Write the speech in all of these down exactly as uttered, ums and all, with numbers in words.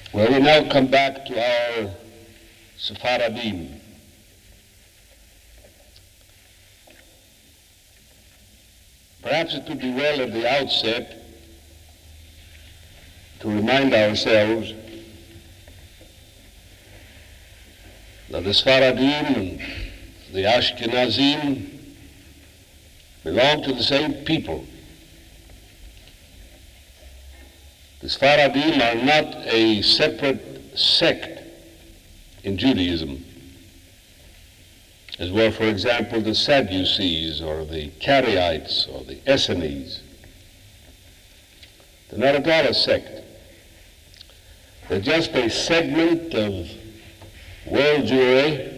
Well, we now come back to our Sephardim. Perhaps it would be well at the outset to remind ourselves that the Sephardim and the Ashkenazim belong to the same people. The Sephardim are not a separate sect in Judaism, as were, for example, the Sadducees or the Karaites or the Essenes. They're not at all a sect. They're just a segment of world Jewry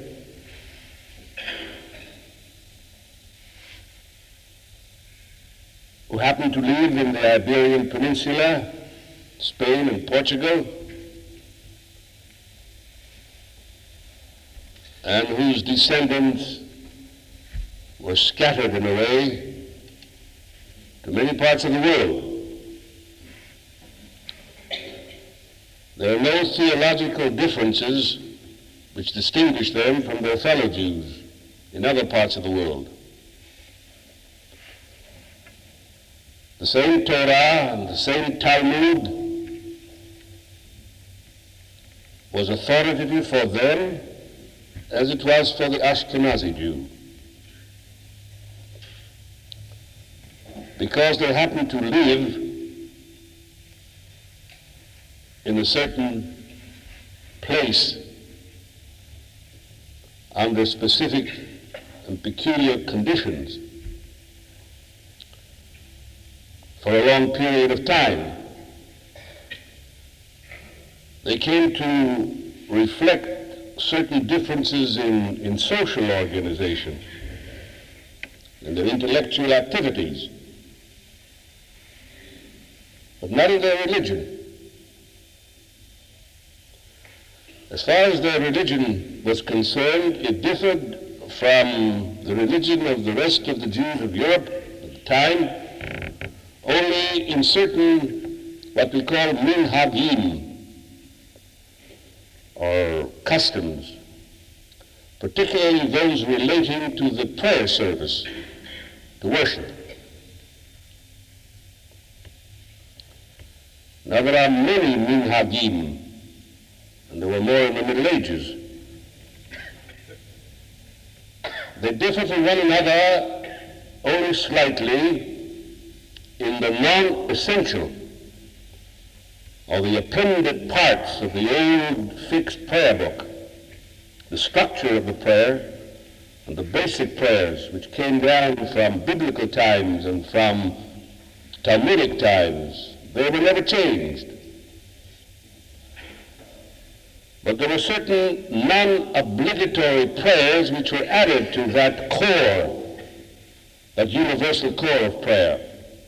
who happen to live in the Iberian Peninsula, Spain and Portugal, and whose descendants were scattered in a way to many parts of the world. There are no theological differences which distinguish them from their fellow Jews in other parts of the world. The same Torah and the same Talmud was authoritative for them as it was for the Ashkenazi Jew. Because they happened to live in a certain place under specific and peculiar conditions for a long period of time. They came to reflect certain differences in, in social organization, in their intellectual activities, but not in their religion. As far as their religion was concerned, it differed from the religion of the rest of the Jews of Europe at the time only in certain what we call minhagim, or customs, particularly those relating to the prayer service, to worship. Now there are many minhagim, and there were more in the Middle Ages. They differ from one another only slightly in the non-essential or the appended parts of the old fixed prayer book, the structure of the prayer and the basic prayers which came down from biblical times and from Talmudic times. They were never changed. But there were certain non-obligatory prayers which were added to that core, that universal core of prayer,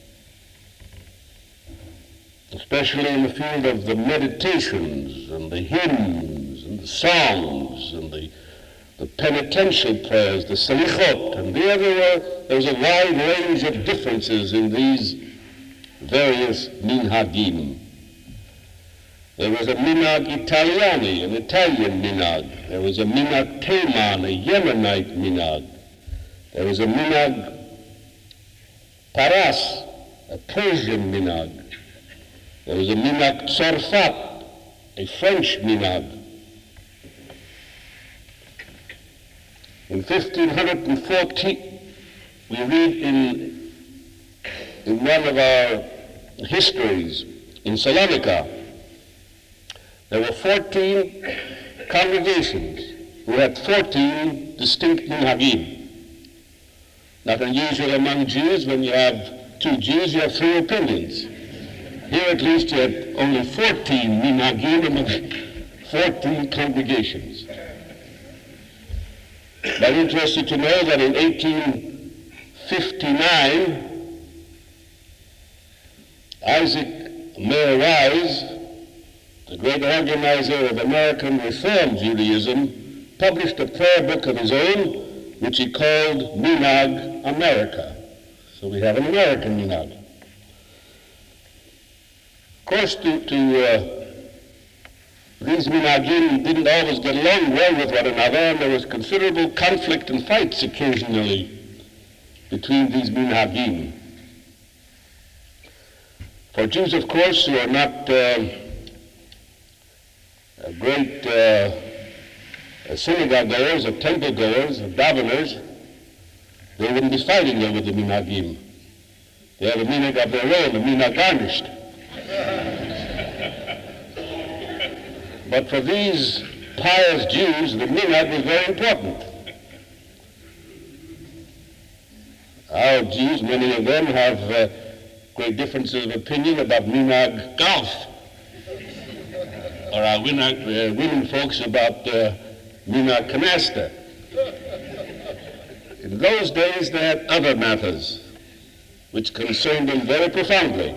especially in the field of the meditations and the hymns and the songs and the, the penitential prayers, the salichot, and there, there, were, there was a wide range of differences in these various minhagim. There was a minhag Italiani, an Italian minhag. There was a minhag Teiman, a Yemenite minhag. There was a minhag Paras, a Persian minhag. There was a minhag Tzarfat, a French minhag. In fifteen fourteen, we read in, in one of our histories in Salonika, there were fourteen congregations who had fourteen distinct minhagim. Not unusual among Jews. When you have two Jews, you have three opinions. Here at least you had only fourteen minhagim among fourteen congregations. I'm interested to know that in eighteen fifty-nine, Isaac Mayer Wise, the great organizer of American Reform Judaism, published a prayer book of his own, which he called Minhag America. So we have an American minhag. Of course, to, to uh, These minhagim didn't always get along well with one another, and there was considerable conflict and fights occasionally between these minhagim. For Jews, of course, who are not uh, great uh, synagogue goers or temple goers or daveners, they wouldn't be fighting over the minhagim. They have a minhag of their own, a minhag garnished. But for these pious Jews, the minhag was very important. Our Jews, many of them, have uh, great differences of opinion about minhag golf, or our minhag, uh, women folks about uh, minhag canasta. In those days, they had other matters which concerned them very profoundly.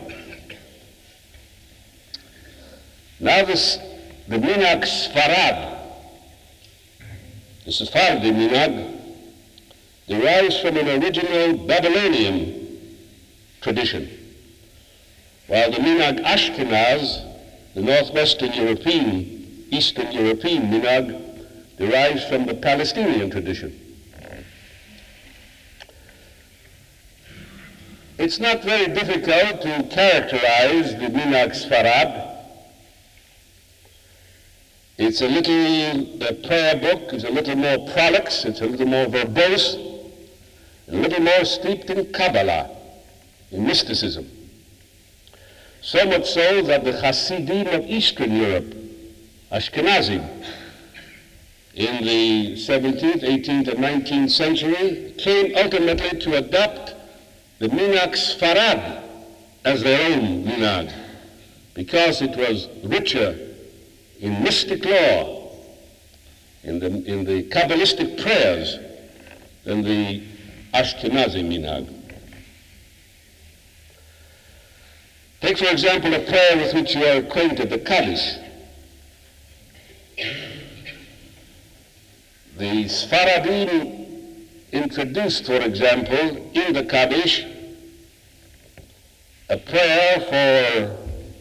Now this, the minhag Sfarad, the Sephardi minhag, derives from an original Babylonian tradition, while the minhag Ashkenaz, the northwestern European, Eastern European minhag, derives from the Palestinian tradition. It's not very difficult to characterize the minhag Sfarad. It's a little, the prayer book is a little more prolix, it's a little more verbose, a little more steeped in Kabbalah, in mysticism. So much so that the Hasidim of Eastern Europe, Ashkenazim, in the seventeenth, eighteenth, and nineteenth century, came ultimately to adopt the minhag Sfarad as their own minhag, because it was richer in mystic law, in the, in the Kabbalistic prayers, than the Ashkenazi minhag. Take, for example, a prayer with which you are acquainted, the Kaddish. The Sfaradim introduced, for example, in the Kaddish, a prayer for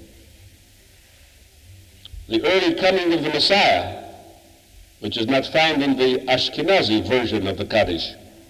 the early coming of the Messiah, which is not found in the Ashkenazi version of the Kaddish.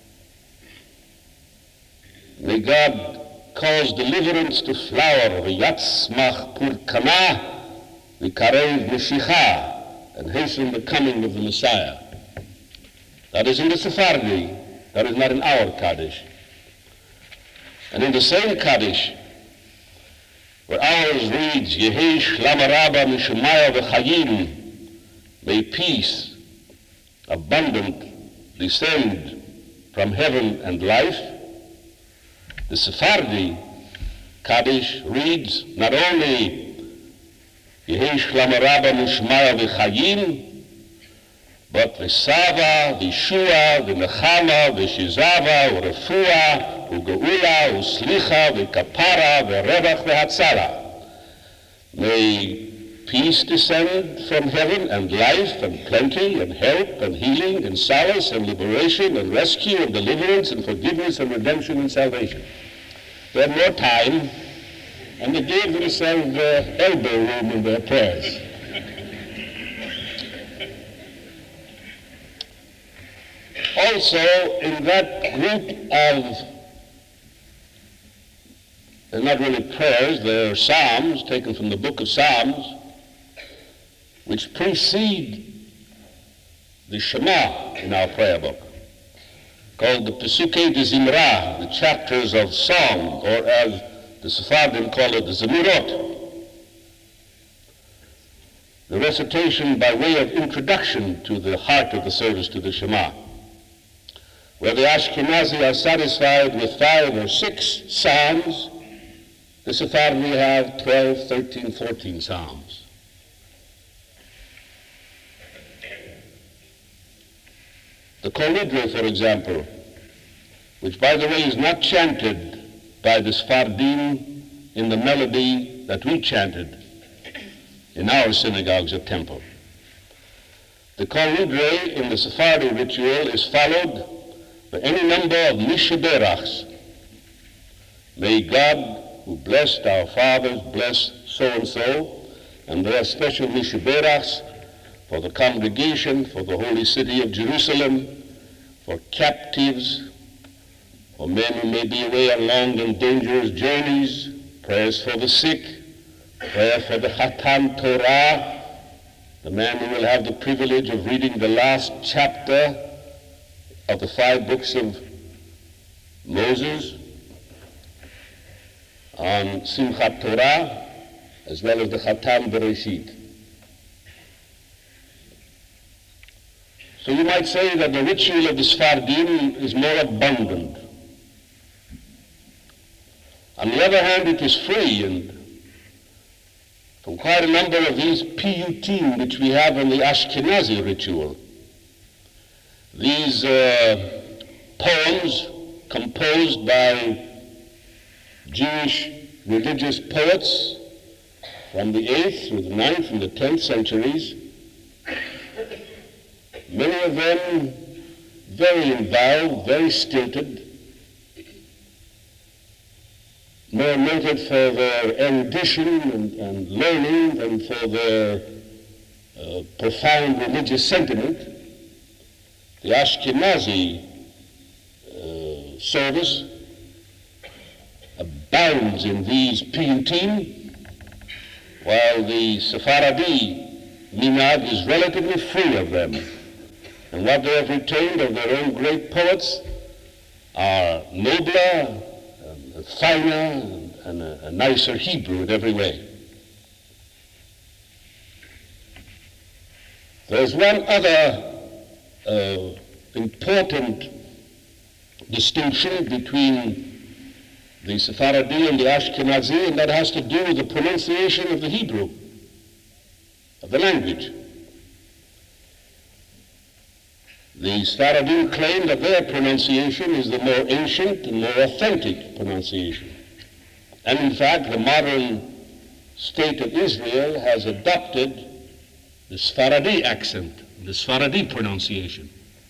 May God cause deliverance to flower, v'yatzmach purkana, v'karev Mashiach, and hasten the coming of the Messiah. That is in the Sephardi, that is not in our Kaddish. And in the same Kaddish, where ours reads, Yehi Shlama Rabba Mishumaya v'chayim, may peace, abundant, descend from heaven and life, the Sephardi Kaddish reads not only Yehi Shlama Rabba Mishumaya v'chayim, but v'sava, v'shua, v'nechama, v'shizava, v'refua, v'geula, v'slicha, v'kapara, v'revach, v'hatzara. May peace descend from heaven, and life, and plenty, and help, and healing, and solace, and liberation, and rescue, and deliverance, and forgiveness, and redemption, and salvation. They had more time, and they gave themselves uh, elbow room in their prayers. Also, in that group of, they're not really prayers, they're psalms taken from the book of Psalms, which precede the Shema in our prayer book, called the Pesukei de Zimra, the chapters of song, or as the Sephardim call it, the Zemurot. The recitation by way of introduction to the heart of the service to the Shema, where the Ashkenazi are satisfied with five or six psalms, the Sephardi have twelve, thirteen, fourteen psalms. The Kol Nidre, for example, which, by the way, is not chanted by the Sephardim in the melody that we chanted in our synagogues or temple. The Kol Nidre in the Sephardi ritual is followed by any number of Mishaberachs. May God, who blessed our fathers, bless so-and-so, and there are special Mishaberachs for the congregation, for the holy city of Jerusalem, for captives, for men who may be away on long and dangerous journeys, prayers for the sick, prayer for the Khatan Torah, the man who will have the privilege of reading the last chapter of the five books of Moses on Simchat Torah, as well as the Khatan Bereshit. So you might say that the ritual of the Sephardim is more abundant. On the other hand, it is free, and from quite a number of these piyutim which we have in the Ashkenazi ritual, these uh, poems composed by Jewish religious poets from the eighth through the ninth and the tenth centuries, many of them very involved, very stilted, more noted for their erudition and, and learning than for their uh, profound religious sentiment. The Ashkenazi uh, service abounds in these piyutim, while the Sephardi minhag is relatively free of them. And what they have retained of their own great poets are nobler, and finer, and, and a, a nicer Hebrew in every way. There's one other uh, important distinction between the Sephardi and the Ashkenazi, and that has to do with the pronunciation of the Hebrew, of the language. The Sephardim claim that their pronunciation is the more ancient and more authentic pronunciation. And in fact, the modern state of Israel has adopted the Sephardi accent, the Sephardi pronunciation.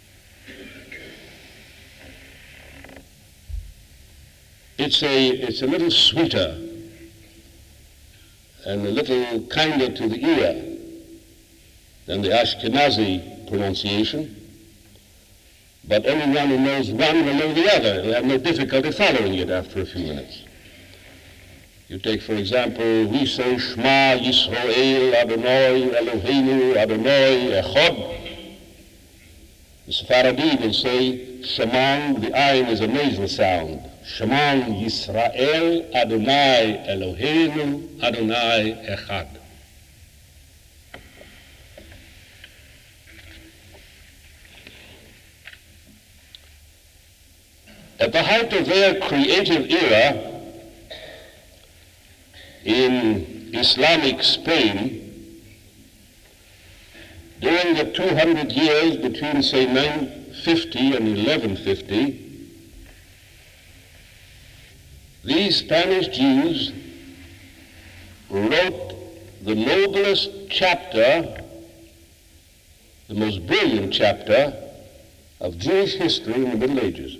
It's a, it's a little sweeter and a little kinder to the ear than the Ashkenazi pronunciation. But anyone who knows one will know the other. He'll have no difficulty following it after a few minutes. You take, for example, we say Shema Yisrael Adonai Eloheinu Adonai Echad. The Sephardi will say Shema, the ayin is a nasal sound. Shema Yisrael Adonai Eloheinu Adonai Echad. At the height of their creative era in Islamic Spain, during the two hundred years between, say, nine fifty and eleven fifty, these Spanish Jews wrote the noblest chapter, the most brilliant chapter of Jewish history in the Middle Ages.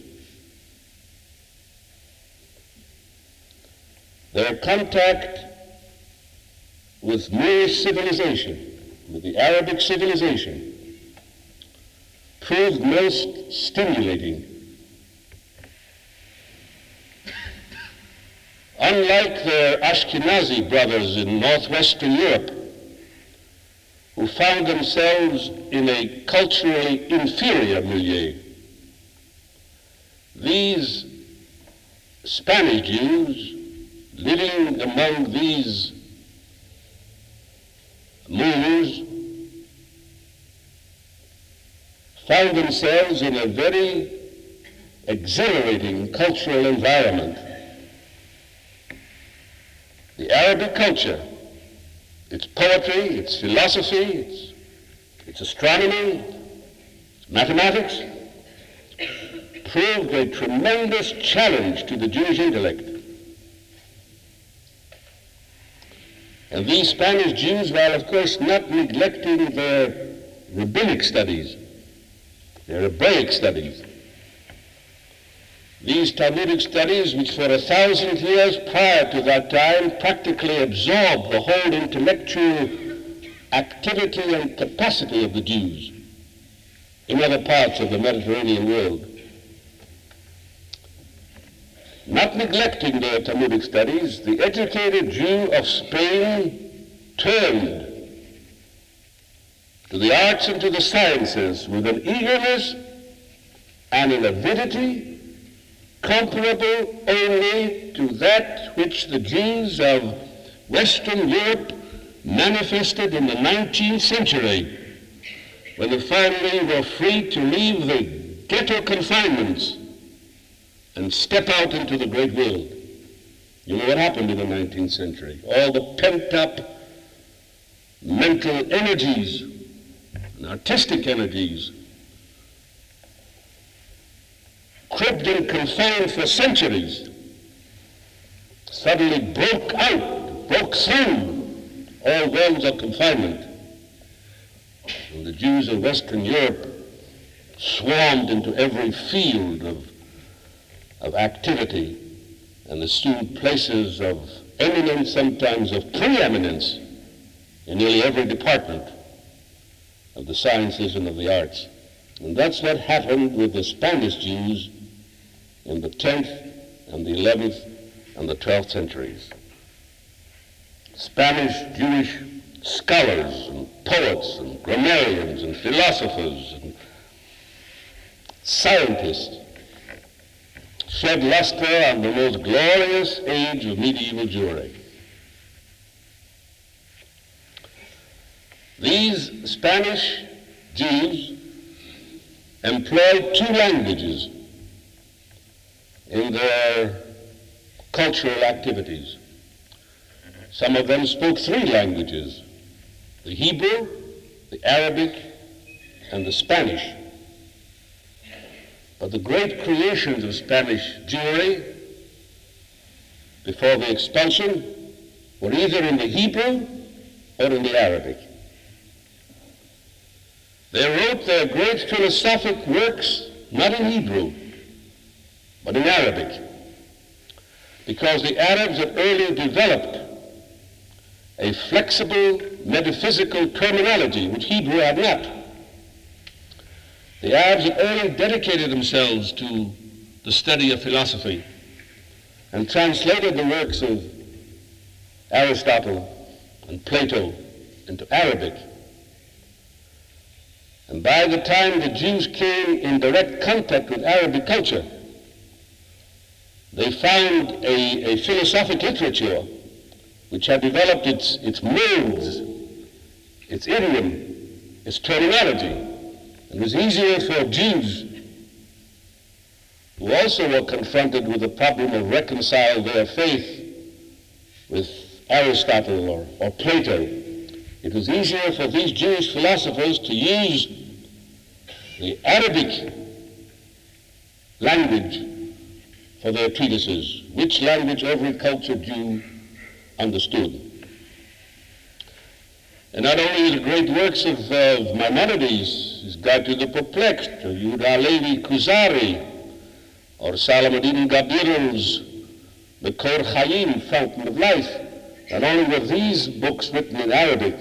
Their contact with Moorish civilization, with the Arabic civilization, proved most stimulating. Unlike their Ashkenazi brothers in northwestern Europe, who found themselves in a culturally inferior milieu, these Spanish Jews living among these Moors found themselves in a very exhilarating cultural environment. The Arabic culture, its poetry, its philosophy, its, its astronomy, its mathematics, proved a tremendous challenge to the Jewish intellect. And these Spanish Jews, while of course not neglecting their rabbinic studies, their Hebraic studies, these Talmudic studies, which for a thousand years prior to that time practically absorbed the whole intellectual activity and capacity of the Jews in other parts of the Mediterranean world. Not neglecting their Talmudic studies, the educated Jew of Spain turned to the arts and to the sciences with an eagerness and an avidity comparable only to that which the Jews of Western Europe manifested in the nineteenth century, when they finally were free to leave the ghetto confinements and step out into the great world. You know what happened in the nineteenth century? All the pent-up mental energies and artistic energies, cribbed and confined for centuries, suddenly broke out, broke through all walls of confinement. And the Jews of Western Europe swarmed into every field of, of activity and assumed places of eminence, sometimes of preeminence, in nearly every department of the sciences and of the arts. And that's what happened with the Spanish Jews in the tenth and the eleventh and the twelfth centuries. Spanish Jewish scholars and poets and grammarians and philosophers and scientists shed luster on the most glorious age of medieval Jewry. These Spanish Jews employed two languages in their cultural activities. Some of them spoke three languages: the Hebrew, the Arabic, and the Spanish. But the great creations of Spanish Jewry before the expulsion were either in the Hebrew or in the Arabic. They wrote their great philosophic works not in Hebrew, but in Arabic, because the Arabs had early developed a flexible metaphysical terminology which Hebrew had not. The Arabs had early dedicated themselves to the study of philosophy and translated the works of Aristotle and Plato into Arabic. And by the time the Jews came in direct contact with Arabic culture, they found a, a philosophic literature which had developed its, its modes, its idiom, its terminology. It was easier for Jews, who also were confronted with the problem of reconciling their faith with Aristotle or, or Plato. It was easier for these Jewish philosophers to use the Arabic language for their treatises, which language every cultured Jew understood. And not only the great works of, uh, of Maimonides, his Guide to the Perplexed, or Yehuda Levi Kuzari, or Salamuddin Gabir's The Kor Chaim, Fountain of Life. Not only were these books written in Arabic,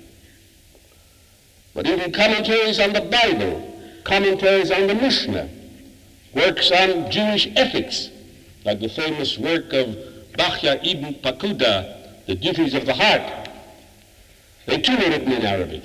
but even commentaries on the Bible, commentaries on the Mishnah, works on Jewish ethics, like the famous work of Bachya ibn Pakuda, The Duties of the Heart. They too were written in Arabic.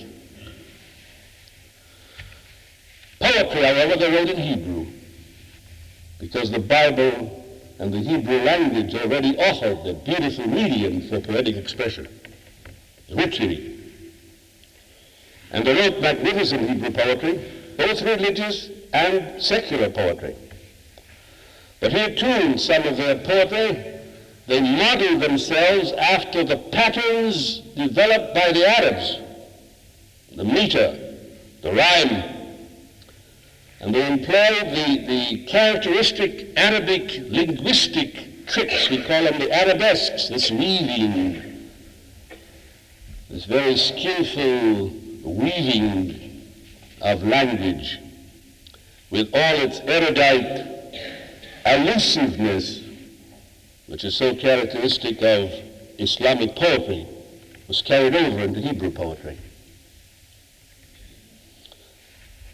Poetry, however, they wrote in Hebrew, because the Bible and the Hebrew language already offered a beautiful medium for poetic expression, richly. And they wrote magnificent Hebrew poetry, both religious and secular poetry. But here too, in some of their poetry, they modeled themselves after the patterns developed by the Arabs, the meter, the rhyme, and they employed the, the characteristic Arabic linguistic tricks. We call them the arabesques, this weaving, this very skillful weaving of language with all its erudite allusiveness, which is so characteristic of Islamic poetry, was carried over into Hebrew poetry.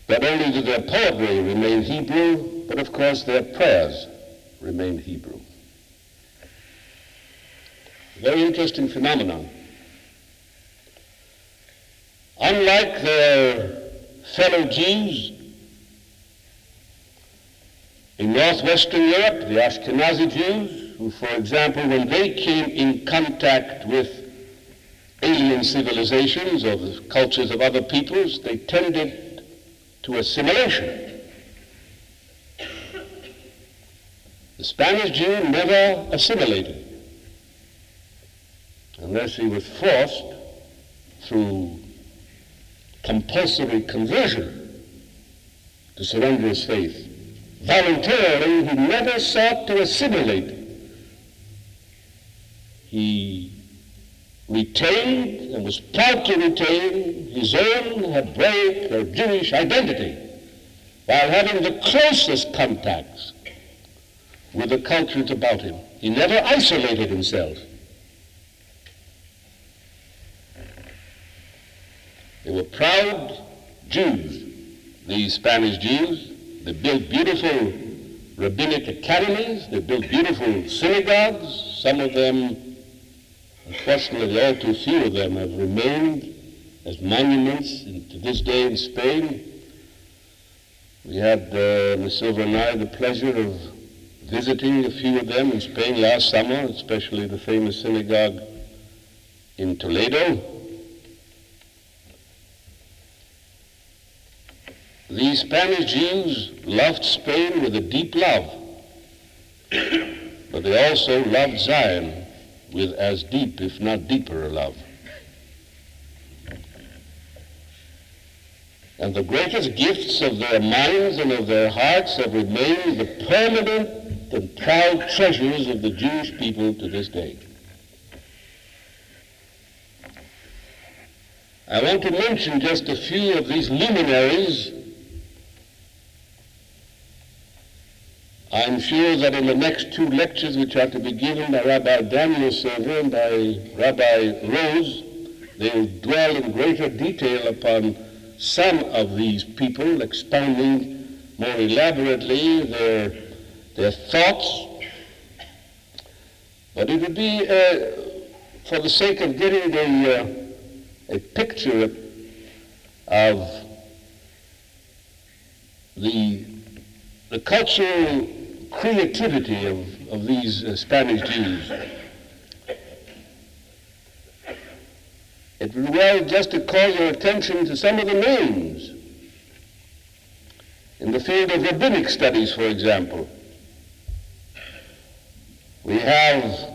Not only did their poetry remain Hebrew, but of course their prayers remained Hebrew. Very interesting phenomenon. Unlike their fellow Jews in northwestern Europe, the Ashkenazi Jews, who, for example, when they came in contact with alien civilizations or the cultures of other peoples, they tended to assimilation. The Spanish Jew never assimilated unless he was forced through compulsory conversion to surrender his faith. Voluntarily, he never sought to assimilate. He retained and was proud to retain his own Hebraic or Jewish identity while having the closest contacts with the cultures about him. He never isolated himself. They were proud Jews, these Spanish Jews. They built beautiful rabbinic academies. They built beautiful synagogues. Some of them, unfortunately, all too few of them have remained as monuments in, to this day in Spain. We had, uh, Miz Silver and I, the pleasure of visiting a few of them in Spain last summer, especially the famous synagogue in Toledo. These Spanish Jews loved Spain with a deep love, but they also loved Zion with as deep, if not deeper, a love. And the greatest gifts of their minds and of their hearts have remained the permanent and proud treasures of the Jewish people to this day. I want to mention just a few of these luminaries. I'm sure that in the next two lectures, which are to be given by Rabbi Daniel Silver and by Rabbi Rose, they will dwell in greater detail upon some of these people, expounding more elaborately their, their thoughts. But it would be, uh, for the sake of getting a, uh, a picture of the, the cultural creativity of, of these uh, Spanish Jews. It would be well just to call your attention to some of the names. In the field of rabbinic studies, for example, we have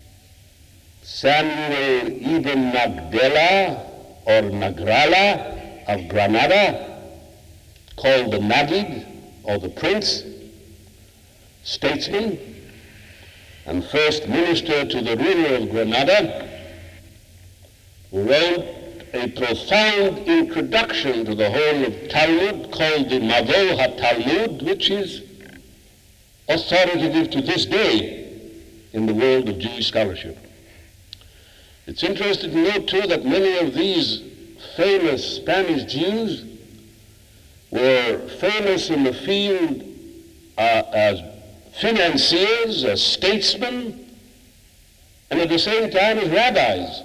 Samuel ibn Magdala or Nagrala of Granada, called the Magid or the Prince, statesman and first minister to the ruler of Granada, who wrote a profound introduction to the whole of Talmud called the Mavo HaTalmud, which is authoritative to this day in the world of Jewish scholarship. It's interesting to note, too, that many of these famous Spanish Jews were famous in the field uh, as financiers, as statesmen, and at the same time as rabbis,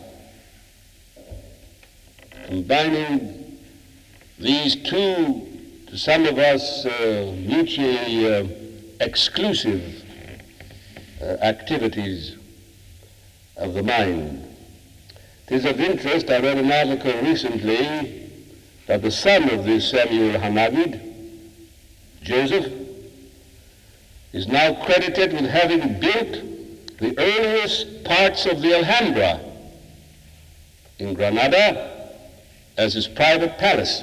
combining these two, to some of us, uh, mutually uh, exclusive uh, activities of the mind. It is of interest, I read an article recently that the son of this Samuel Hanagid, Joseph, is now credited with having built the earliest parts of the Alhambra in Granada as his private palace.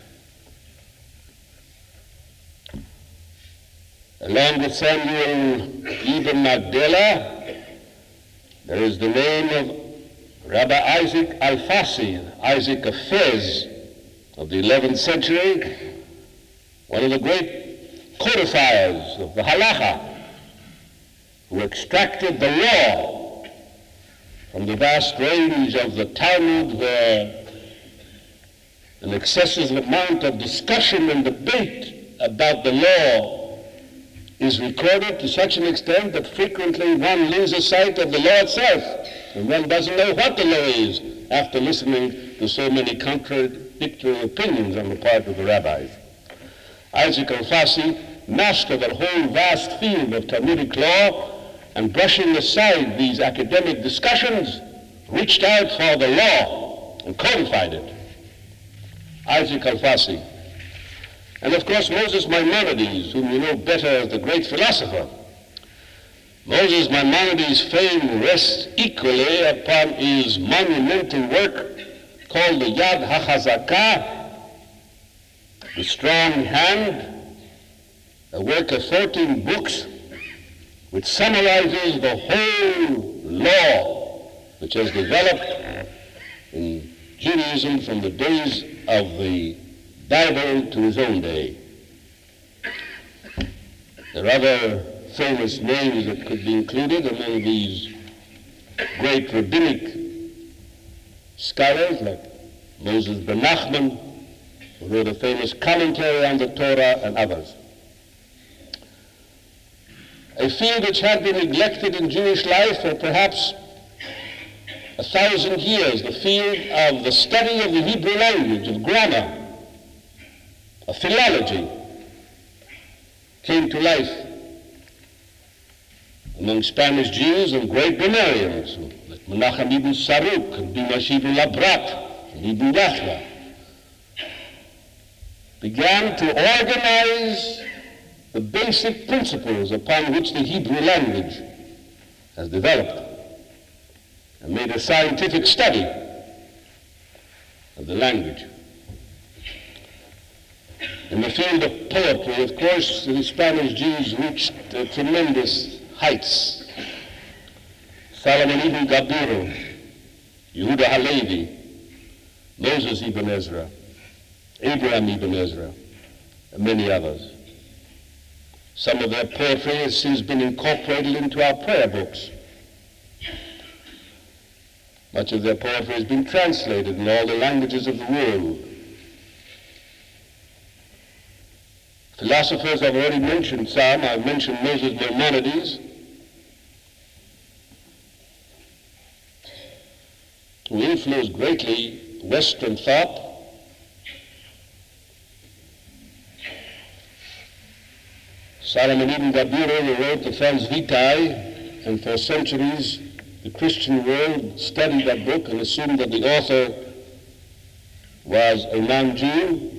Along with Samuel ibn Magdala, there is the name of Rabbi Isaac Alfasi, Isaac of Fez, of the eleventh century, one of the great codifiers of the Halacha, who extracted the law from the vast range of the Talmud, where an excessive amount of discussion and debate about the law is recorded to such an extent that frequently one loses sight of the law itself, and one doesn't know what the law is after listening to so many contradictory opinions on the part of the rabbis. Isaac Alfasi, master of the whole vast field of Talmudic law, and brushing aside these academic discussions, reached out for the law and codified it. Isaac Alfasi. And of course Moses Maimonides, whom you know better as the great philosopher. Moses Maimonides' fame rests equally upon his monumental work called the Yad HaChazakah, the strong hand, a work of fourteen books which summarizes the whole law which has developed in Judaism from the days of the Bible to his own day. There are other famous names that could be included among these great rabbinic scholars like Moses ben Nachman, who wrote a famous commentary on the Torah, and others. A field which had been neglected in Jewish life for perhaps a thousand years, the field of the study of the Hebrew language, of grammar, of philology, came to life among Spanish Jews and great grammarians like Menachem ibn Saruk and Dimash ibn Labrat and Ibn Yachla, began to organize the basic principles upon which the Hebrew language has developed, and made a scientific study of the language. In the field of poetry, of course, the Spanish Jews reached uh, tremendous heights. Solomon ibn Gabiro, Yehuda Halevi, Moses ibn Ezra, Abraham ibn Ezra, and many others. Some of their poetry has since been incorporated into our prayer books. Much of their poetry has been translated in all the languages of the world. Philosophers, I've already mentioned some. I've mentioned Moses Maimonides, who influenced greatly Western thought. Solomon ibn Gabiro, who wrote the Franz Vitae, and for centuries the Christian world studied that book and assumed that the author was a non-Jew.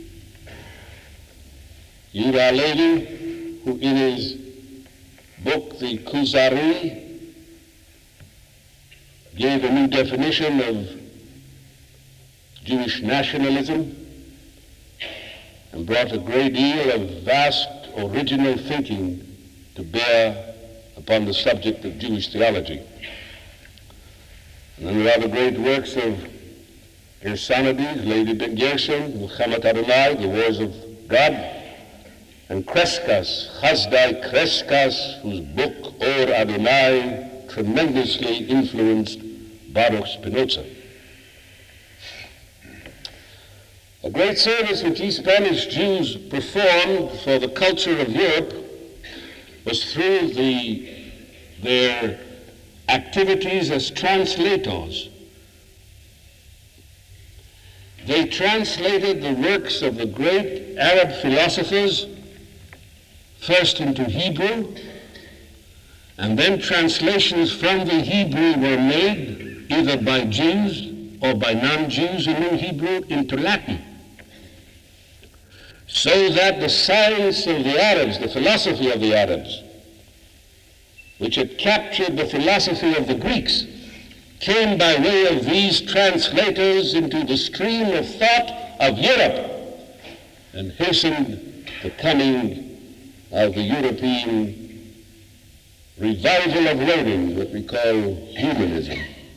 Yehuda Halevi, who in his book, the Kuzari, gave a new definition of Jewish nationalism and brought a great deal of vast original thinking to bear upon the subject of Jewish theology. And then there are the great works of Gersonides, Levi ben Gershon, Milchemet Adonai, The Wars of God, and Kreskas, Chazdai Kreskas, whose book, Or Adonai, tremendously influenced Baruch Spinoza. A great service which these Spanish Jews performed for the culture of Europe was through the, their activities as translators. They translated the works of the great Arab philosophers first into Hebrew, and then translations from the Hebrew were made either by Jews or by non-Jews who knew Hebrew into Latin, so that the science of the Arabs, the philosophy of the Arabs, which had captured the philosophy of the Greeks, came by way of these translators into the stream of thought of Europe and hastened the coming of the European revival of learning, what we call humanism.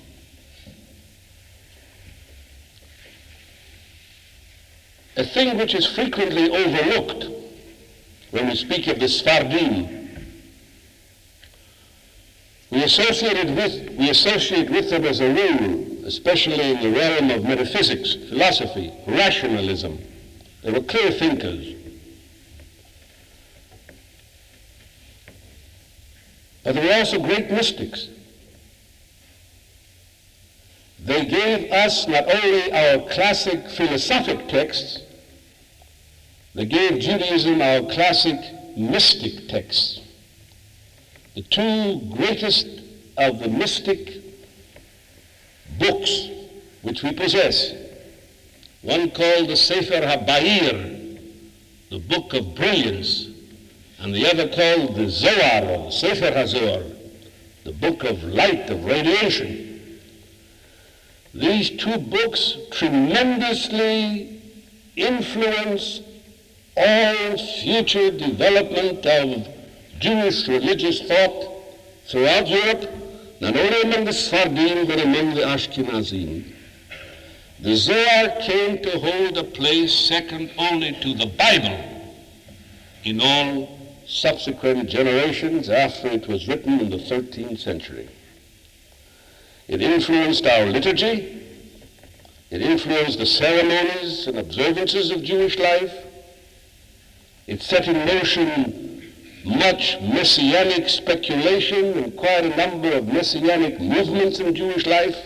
A thing which is frequently overlooked when we speak of the Sfardim, we associate with, we associate with them as a rule especially in the realm of metaphysics, philosophy, rationalism. They were clear thinkers. But they were also great mystics. They gave us not only our classic philosophic texts, they gave Judaism our classic mystic texts. The two greatest of the mystic books which we possess, one called the Sefer HaBahir, the Book of Brilliance, and the other called the Zohar, or Sefer HaZohar, the Book of Light, of Radiation. These two books tremendously influence all future development of Jewish religious thought throughout Europe, not only among the Sephardim, but among the Ashkenazim. The Zohar came to hold a place second only to the Bible in all subsequent generations after it was written in the thirteenth century. It influenced our liturgy. It influenced the ceremonies and observances of Jewish life. It set in motion much messianic speculation and quite a number of messianic movements in Jewish life.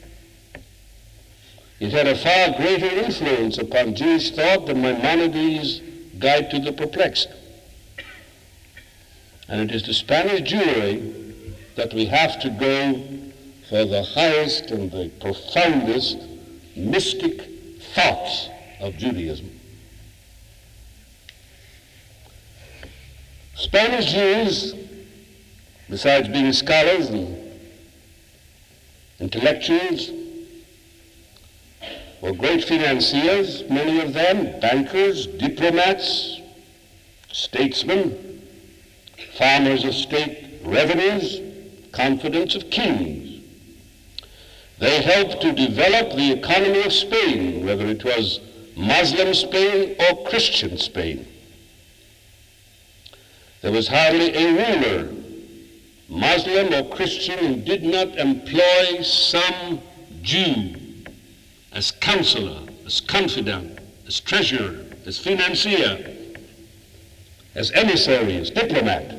It had a far greater influence upon Jewish thought than Maimonides' Guide to the Perplexed. And it is to Spanish Jewry that we have to go for the highest and the profoundest mystic thoughts of Judaism. Spanish Jews, besides being scholars and intellectuals, were great financiers, many of them, bankers, diplomats, statesmen, farmers of state revenues, confidants of kings. They helped to develop the economy of Spain, whether it was Muslim Spain or Christian Spain. There was hardly a ruler, Muslim or Christian, who did not employ some Jew as counselor, as confidant, as treasurer, as financier, as emissary, as diplomat.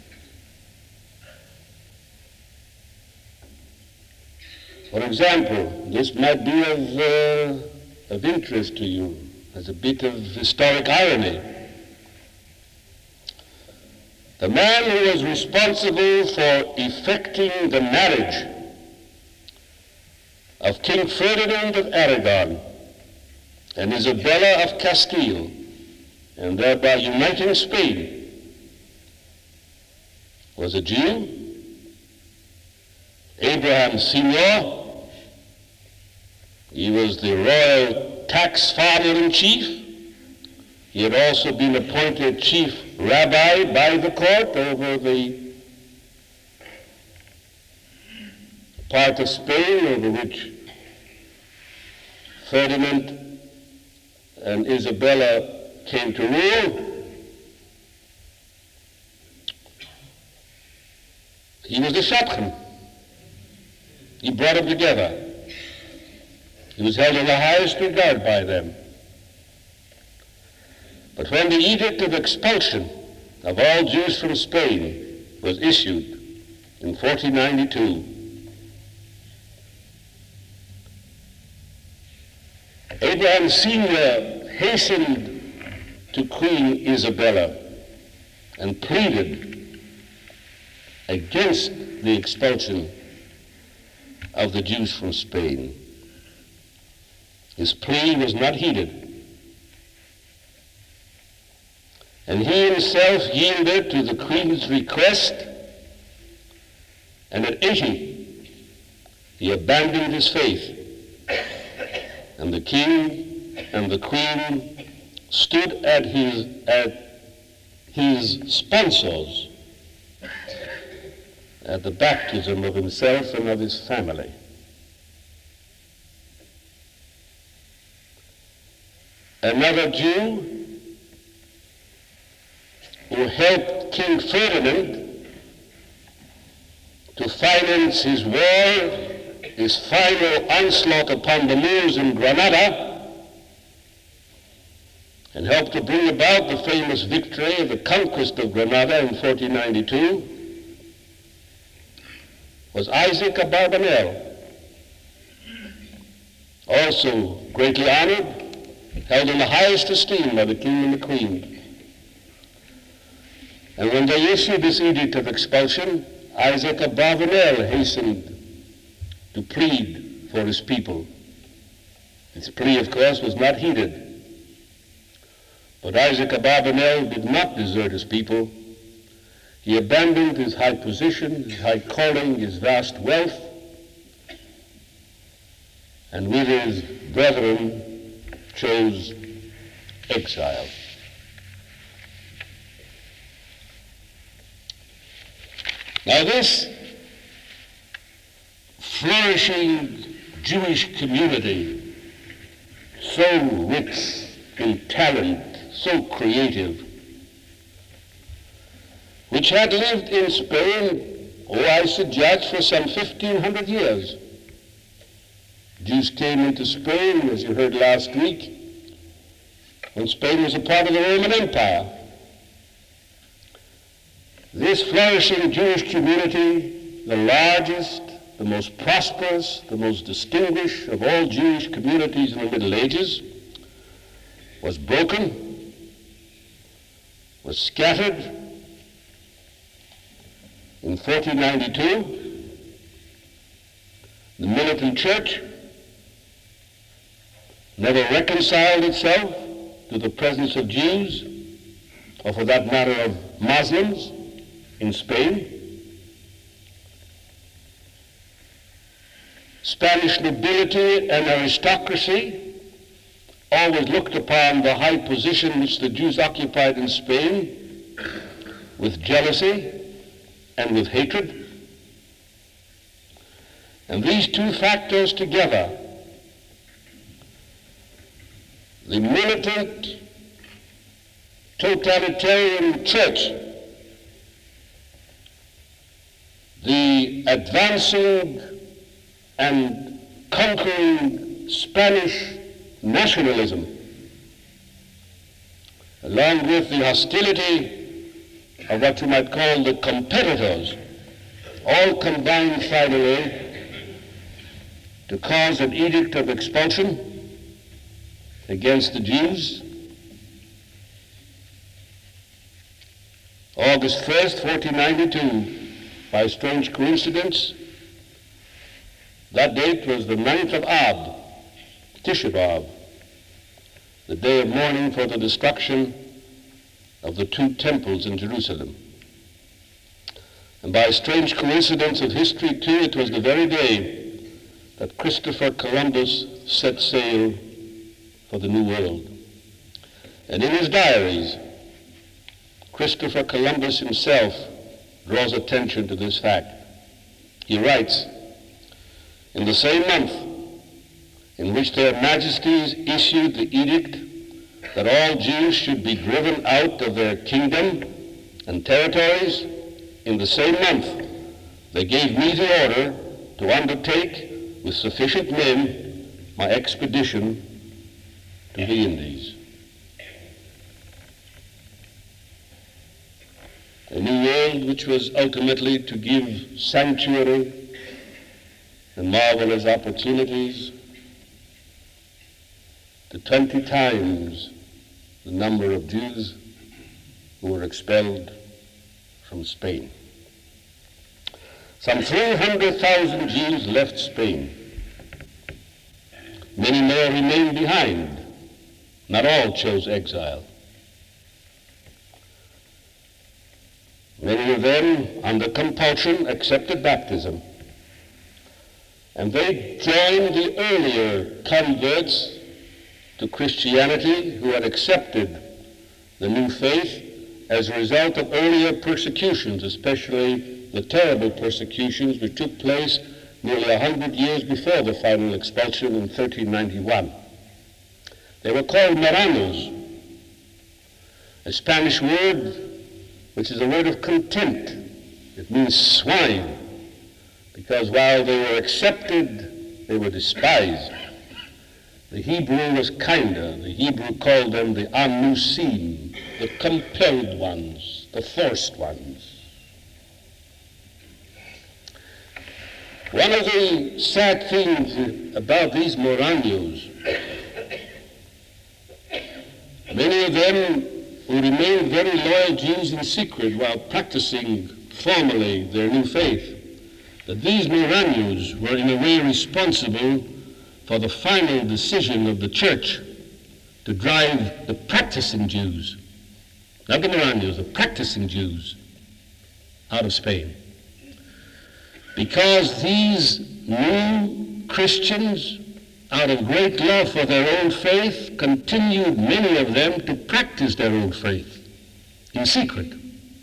For example, this might be of, uh, of interest to you as a bit of historic irony. The man who was responsible for effecting the marriage of King Ferdinand of Aragon and Isabella of Castile, and thereby uniting Spain, was a Jew, Abraham Senior. He was the royal tax farmer-in-chief. He had also been appointed chief rabbi by the court over the part of Spain over which Ferdinand and Isabella came to rule. He was the shadchan. He brought them together. He was held in the highest regard by them. But when the edict of expulsion of all Jews from Spain was issued in fourteen ninety-two, Abraham Senior hastened to Queen Isabella and pleaded against the expulsion of the Jews from Spain. His plea was not heeded. And he himself yielded to the Queen's request, and at eighty, he abandoned his faith. And the King and the Queen stood at his, at his sponsors at the baptism of himself and of his family. Another Jew who helped King Ferdinand to finance his war his final onslaught upon the Moors in Granada and helped to bring about the famous victory of the conquest of Granada in fourteen ninety-two was Isaac Abarbanel, also greatly honored, held in the highest esteem by the king and the queen. And when they issued this edict of expulsion, Isaac Abarbanel hastened to plead for his people. His plea, of course, was not heeded. But Isaac Abarbanel did not desert his people. He abandoned his high position, his high calling, his vast wealth, and with his brethren chose exile. Now this flourishing Jewish community, so rich in talent, so creative, which had lived in Spain, oh, I should judge, for some fifteen hundred years. Jews came into Spain, as you heard last week, when Spain was a part of the Roman Empire. This flourishing Jewish community, the largest, the most prosperous, the most distinguished of all Jewish communities in the Middle Ages, was broken, was scattered. In fourteen ninety-two, the militant church never reconciled itself to the presence of Jews, or for that matter of Muslims, in Spain. Spanish nobility and aristocracy always looked upon the high position which the Jews occupied in Spain with jealousy and with hatred. And these two factors together, the militant totalitarian church, the advancing and conquering Spanish nationalism, along with the hostility of what you might call the competitors, all combined finally to cause an edict of expulsion against the Jews. August first, fourteen ninety-two, by a strange coincidence, that date was the ninth of Ab, Tisha B'Av, the day of mourning for the destruction of the two temples in Jerusalem. And by a strange coincidence of history, too, it was the very day that Christopher Columbus set sail for the New World. And in his diaries, Christopher Columbus himself draws attention to this fact. He writes, "In the same month in which their majesties issued the edict that all Jews should be driven out of their kingdom and territories, in the same month they gave me the order to undertake with sufficient men my expedition to the Indies." A new world which was ultimately to give sanctuary and marvelous opportunities to twenty times the number of Jews who were expelled from Spain. Some three hundred thousand Jews left Spain. Many more remained behind. Not all chose exile. Many of them, under compulsion, accepted baptism. And they joined the earlier converts to Christianity who had accepted the new faith as a result of earlier persecutions, especially the terrible persecutions which took place nearly a hundred years before the final expulsion in thirteen ninety-one. They were called Marranos, a Spanish word which is a word of contempt. It means swine, because while they were accepted, they were despised. The Hebrew was kinder. The Hebrew called them the anusim, the compelled ones, the forced ones. One of the sad things about these Moranos, many of them who remained very loyal Jews in secret while practicing formally their new faith, that these Moranos were in a way responsible for the final decision of the church to drive the practicing Jews, not the Moranos, the practicing Jews, out of Spain. Because these new Christians, out of great love for their old faith, continued, many of them, to practice their old faith in secret.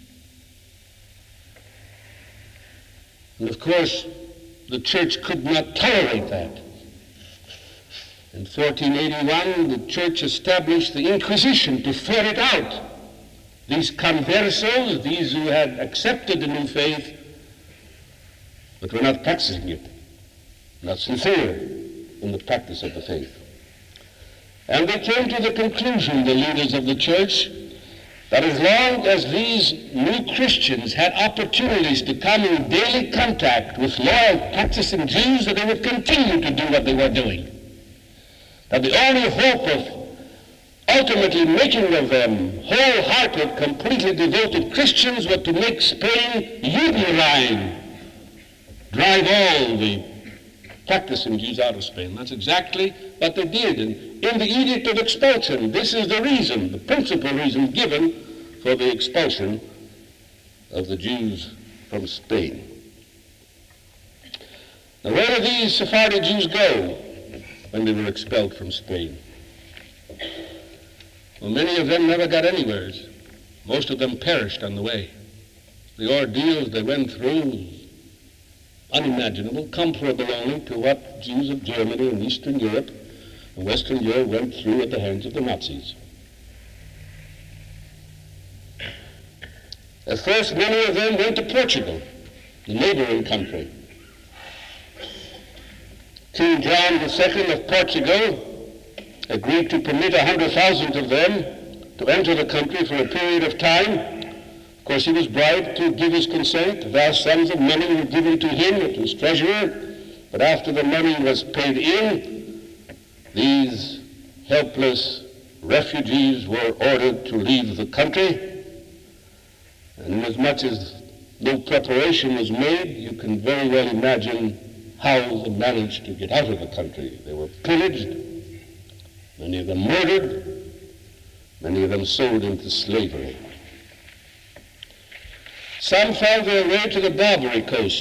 And of course, the church could not tolerate that. In fourteen eighty-one, the church established the Inquisition to ferret out these conversos, these who had accepted the new faith, but were not practicing it, not sincere in the practice of the faith. And they came to the conclusion, the leaders of the church, that as long as these new Christians had opportunities to come in daily contact with loyal practicing Jews, that they would continue to do what they were doing. That the only hope of ultimately making of them wholehearted, completely devoted Christians was to make Spain Judenrein, drive all the practicing Jews out of Spain. That's exactly what they did. And in the Edict of Expulsion, this is the reason, the principal reason given for the expulsion of the Jews from Spain. Now, where did these Sephardi Jews go when they were expelled from Spain? Well, many of them never got anywhere. Most of them perished on the way. The ordeals they went through, unimaginable, comparable only to what Jews of Germany and Eastern Europe and Western Europe went through at the hands of the Nazis. At first, many of them went to Portugal, the neighboring country. King John the Second of Portugal agreed to permit one hundred thousand of them to enter the country for a period of time. Of course, he was bribed to give his consent. Vast sums of money were given to him, to his treasurer. But after the money was paid in, these helpless refugees were ordered to leave the country. And inasmuch as no preparation was made, you can very well imagine how they managed to get out of the country. They were pillaged, many of them murdered, many of them sold into slavery. Some found their way to the Barbary coast,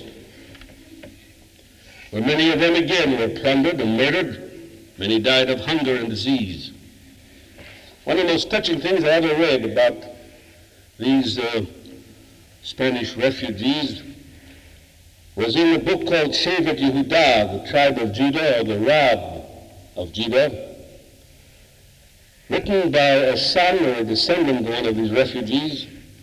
where many of them again were plundered and murdered. Many died of hunger and disease. One of the most touching things I ever read about these uh, Spanish refugees was in a book called Shevet Yehudah, the tribe of Judah, or the Rab of Judah, written by a son or a descendant of one of these refugees.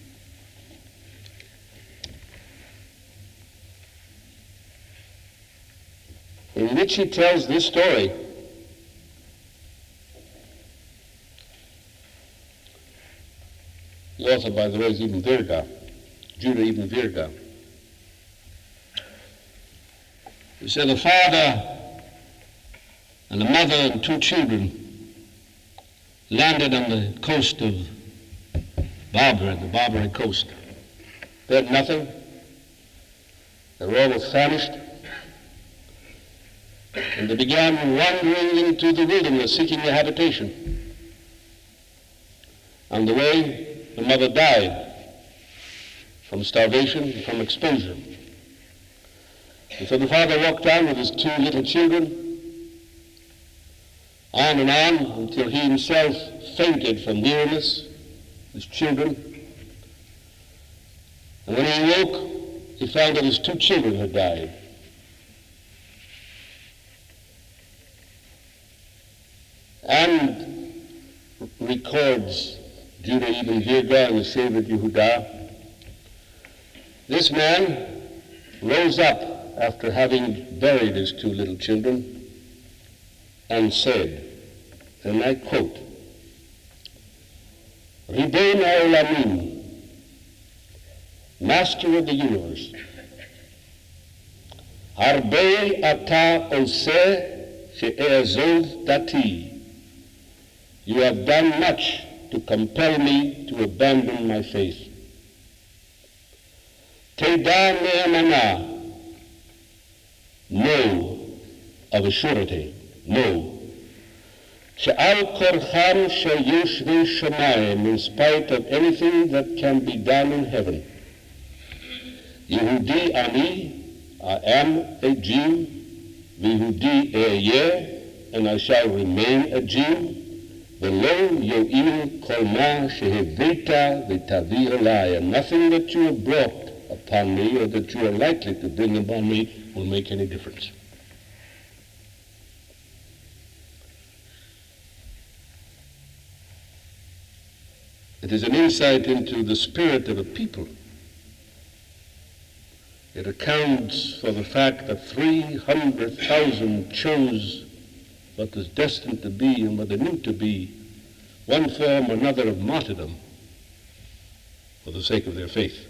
In which he tells this story. The author, by the way, is Ibn Virga, Judah Ibn Virga. He said the father and the mother and two children landed on the coast of Barbary, the Barbary coast. They had nothing. They were all famished. And they began wandering into the wilderness, seeking a habitation. On the way, the mother died from starvation and from exposure. And so the father walked on with his two little children, on and on, until he himself fainted from weariness, his children. And when he awoke, he found that his two children had died. And records Judah Ibn Virga and the Shevet Yehudah, this man rose up after having buried his two little children and said, and I quote, Ribono Olamim, Master of the universe, Harbe ata oseh she'e'ezov dati. You have done much to compel me to abandon my faith. Teda ne'emana, know of a surety, know. She'al korcham she'yoshvei shamayim, in spite of anything that can be done in heaven. Yehudi ani, I am a Jew, v'Yehudi ehyeh, and I shall remain a Jew. V'lo yo'il kol ma shehevita v'tavi elai, and nothing that you have brought upon me or that you are likely to bring upon me will make any difference. It is an insight into the spirit of a people. It accounts for the fact that three hundred thousand chose what was destined to be and what they knew to be one form or another of martyrdom for the sake of their faith.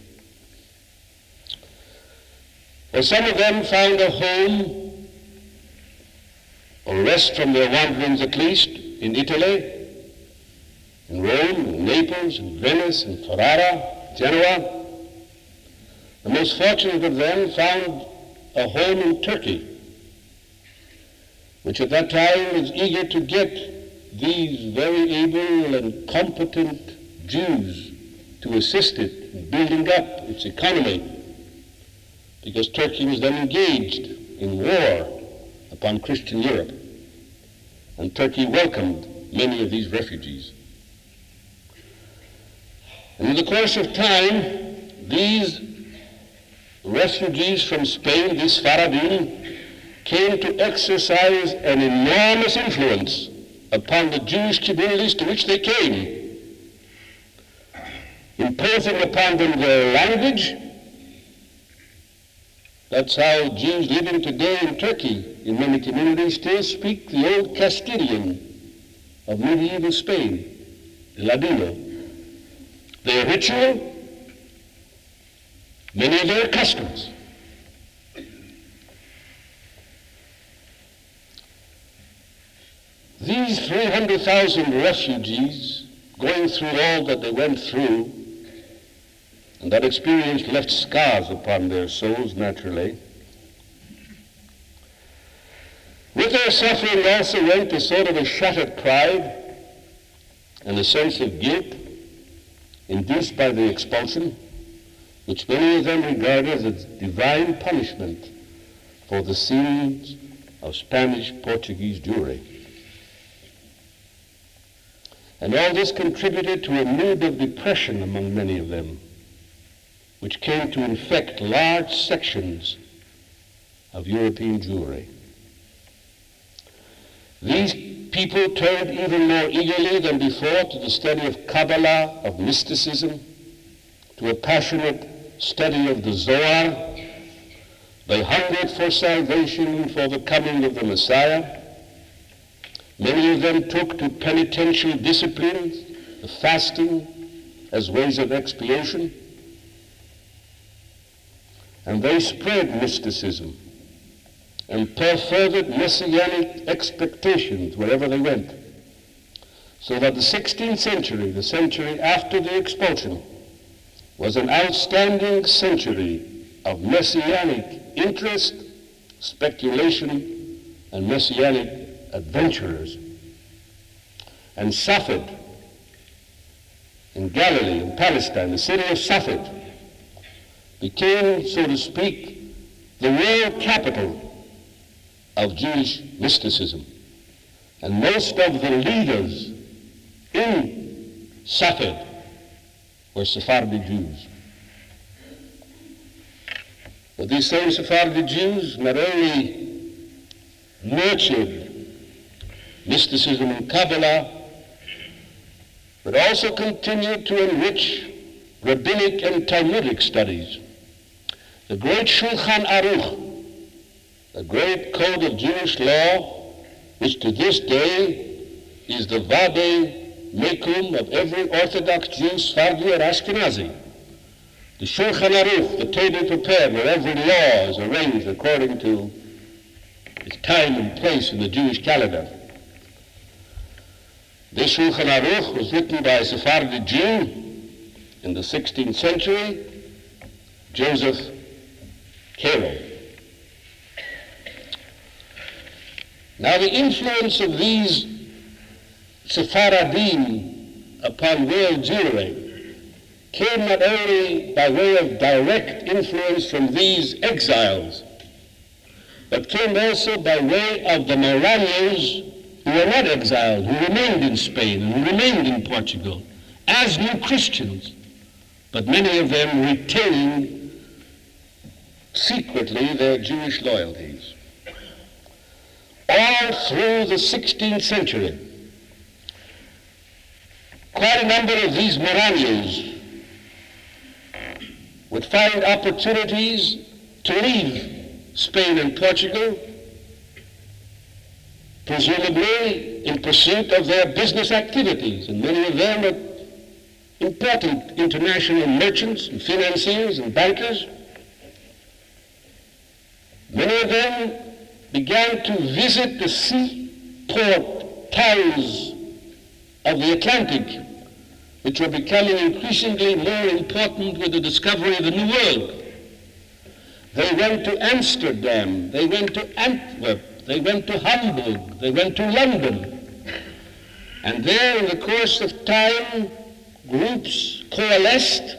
Well, some of them found a home, or rest from their wanderings at least, in Italy, in Rome, in Naples, in Venice, in Ferrara, Genoa. The most fortunate of them found a home in Turkey, which at that time was eager to get these very able and competent Jews to assist it in building up its economy, because Turkey was then engaged in war upon Christian Europe, and Turkey welcomed many of these refugees. And in the course of time, these refugees from Spain, these Faradim, came to exercise an enormous influence upon the Jewish communities to which they came, imposing upon them their language. That's how Jews living today in Turkey, in many communities, still speak the old Castilian of medieval Spain, the Ladino. Their ritual, many of their customs. These three hundred thousand refugees, going through all that they went through, and that experience left scars upon their souls naturally, with their suffering also went a sort of a shattered pride and a sense of guilt induced by the expulsion, which many of them regarded as divine punishment for the sins of Spanish-Portuguese Jewry. And all this contributed to a mood of depression among many of them, which came to infect large sections of European Jewry. These people turned even more eagerly than before to the study of Kabbalah, of mysticism, to a passionate study of the Zohar. They hungered for salvation and for the coming of the Messiah. Many of them took to penitential disciplines, the fasting, as ways of expiation. And they spread mysticism and furthered messianic expectations wherever they went. So that the sixteenth century, the century after the expulsion, was an outstanding century of messianic interest, speculation, and messianic adventurers. And Safed, in Galilee, in Palestine, the city of Safed, became, so to speak, the world capital of Jewish mysticism. And most of the leaders in Safed were Sephardi Jews. But these same Sephardi Jews not only nurtured mysticism and Kabbalah, but also continued to enrich rabbinic and Talmudic studies. The great Shulchan Aruch a great code of Jewish law, which to this day is the vade mecum of every Orthodox Jew, Sephardi or Ashkenazi. The Shulchan Aruch, the table prepared where every law is arranged according to its time and place in the Jewish calendar. This Shulchan Aruch was written by a Sephardi Jew in the sixteenth century, Joseph Karo. Now the influence of these Sephardim upon world Jewry came not only by way of direct influence from these exiles, but came also by way of the Maranians who were not exiled, who remained in Spain and who remained in Portugal as new Christians, but many of them retaining secretly their Jewish loyalties. All through the sixteenth century, quite a number of these Maranians would find opportunities to leave Spain and Portugal, presumably in pursuit of their business activities, and many of them are important international merchants and financiers and bankers. Many of them began to visit the seaport towns of the Atlantic, which were becoming increasingly more important with the discovery of the New World. They went to Amsterdam, they went to Antwerp, they went to Hamburg, they went to London. And there, in the course of time, groups coalesced.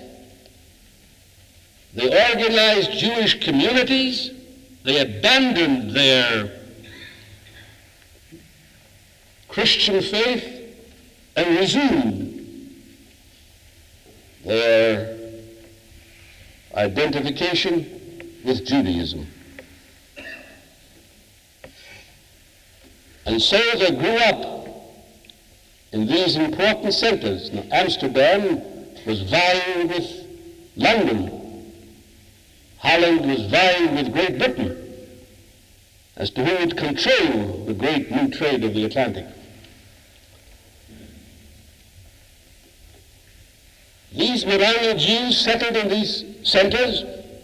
They organized Jewish communities. They abandoned their Christian faith and resumed their identification with Judaism. And so they grew up in these important centers. Now, Amsterdam was vying with London. Holland was vying with Great Britain as to who would control the great new trade of the Atlantic. These Marani Jews settled in these centers,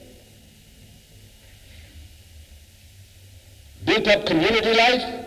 built up community life,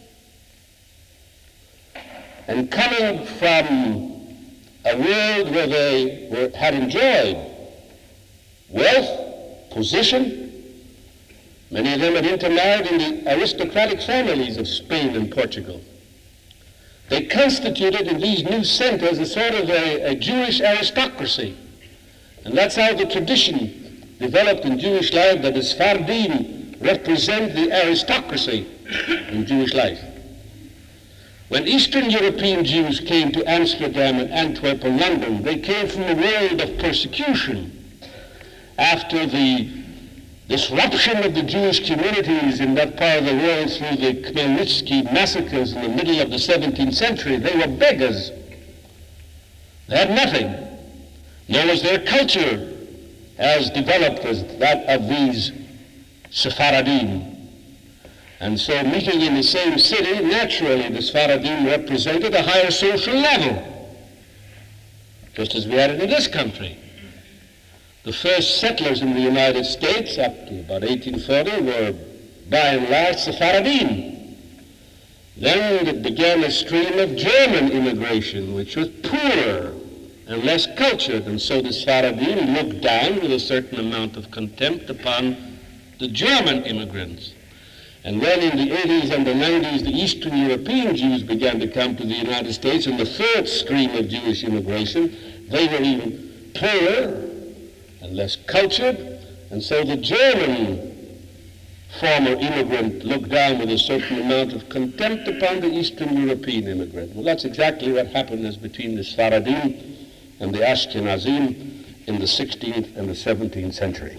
and coming from a world where they were, had enjoyed wealth, position, many of them had intermarried in the aristocratic families of Spain and Portugal. They constituted in these new centers a sort of a, a Jewish aristocracy. And that's how the tradition developed in Jewish life, that the Sephardim represent the aristocracy in Jewish life. When Eastern European Jews came to Amsterdam and Antwerp and London, they came from a world of persecution after the disruption of the Jewish communities in that part of the world through the Khmelnytsky massacres in the middle of the seventeenth century. They were beggars. They had nothing. Nor was their culture as developed as that of these Sephardim. And so meeting in the same city, naturally the Sephardim represented a higher social level, just as we had it in this country. The first settlers in the United States up to about eighteen forty were by and large Sephardim. Then it began a stream of German immigration, which was poorer and less cultured, and so the Sephardim looked down with a certain amount of contempt upon the German immigrants. And when in the eighties and the nineties the Eastern European Jews began to come to the United States in the third stream of Jewish immigration, they were even poorer and less cultured, and so the German former immigrant looked down with a certain amount of contempt upon the Eastern European immigrant. Well, that's exactly what happened as between the Sephardim and the Ashkenazim in the sixteenth and the seventeenth century.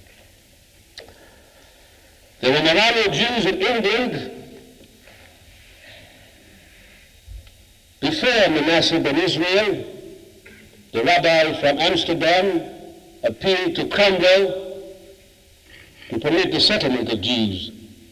There were Marani Jews in England before Manasseh ben Israel. The rabbi from Amsterdam appealed to Cromwell to permit the settlement of Jews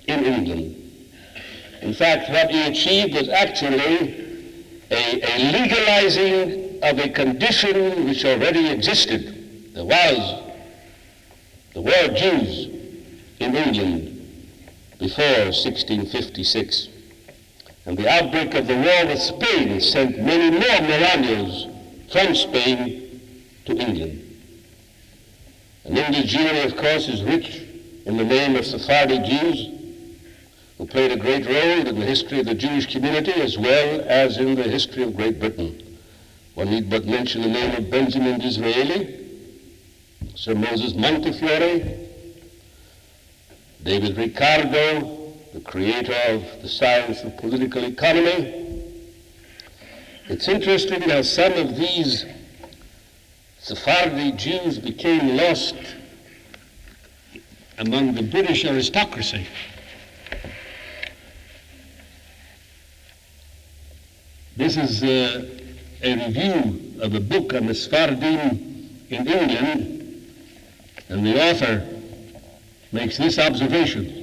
in England. In fact, what he achieved was actually a, a legalizing of a condition which already existed. There was, there were Jews in England before sixteen fifty-six. And the outbreak of the war with Spain sent many more Moranios from Spain to England. And English Jewry, of course, is rich in the name of Sephardi Jews, who played a great role in the history of the Jewish community as well as in the history of Great Britain. One need but mention the name of Benjamin Disraeli, Sir Moses Montefiore, David Ricardo, the creator of the science of political economy. It's interesting how some of these Sephardi Jews became lost among the British aristocracy. This is uh, a review of a book on the Sephardim in England, and the author makes this observation.